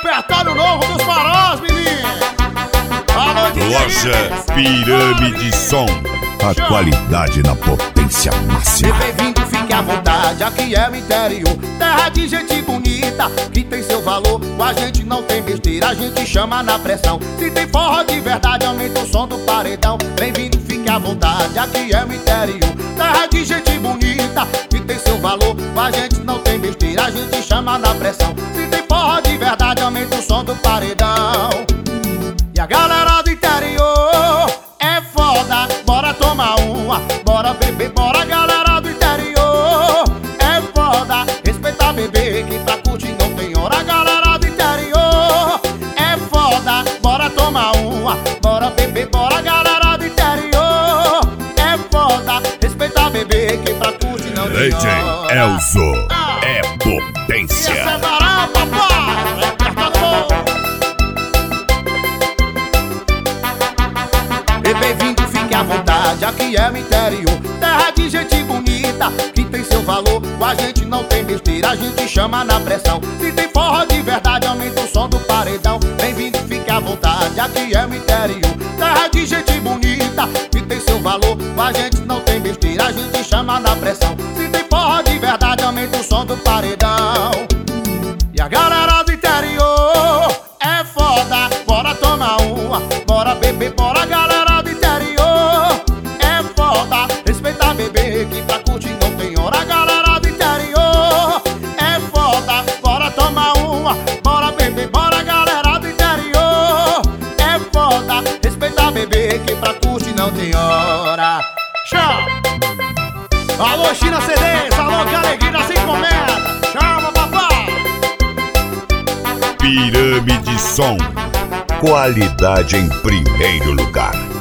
repertório novo dos farós, menino. Alô, Loja Pirâmide Som. A qualidade na potência máxima. Bem-vindo, fique à vontade, aqui é o interior. Terra de gente bonita, que tem seu valor. Com a gente não tem besteira, a gente chama na pressão. Se tem forró de verdade, aumenta o som do paredão. Bem-vindo, fique à vontade, aqui é o interior. Terra de gente bonita, que tem seu valor. Com a gente não tem besteira, a gente chama na pressão. Se tem forró de verdade, aumenta o som do paredão. E a galera do interior é foda, bora tomar uma, bora beber, bora galera do interior. É foda, respeita bebê, que pra curtir não tem hora. Galera do interior é foda, bora tomar uma, bora beber, bora galera do interior. É foda, respeita bebê, que pra curtir não tem DJ hora. Elzo é potência. Esse é varão, papai, repertório. E bem-vindo, fique à vontade, aqui é o interior. Terra de gente bonita, que tem seu valor. Com a gente não tem besteira, a gente chama na pressão. Se tem forró de verdade, aumenta o som do paredão. Bem-vindo, fique à vontade, aqui é o interior. Terra de gente bonita, que tem seu valor. Com a gente não tem besteira, a gente chama na pressão. Se tem forró de verdade, aumenta o som do paredão. E a galera do interior é foda, bora tomar uma, bora beber, bora galera do interior. É foda, respeita bebê, que pra curtir não tem hora. Galera do interior é foda, bora tomar uma, bora beber, bora galera do interior. É foda, respeita bebê, que pra curtir não tem hora. Tchau! Alô, China CDs, alô, que alegria das encomendas. Chama, papai! Pirâmide Som. Qualidade em primeiro lugar.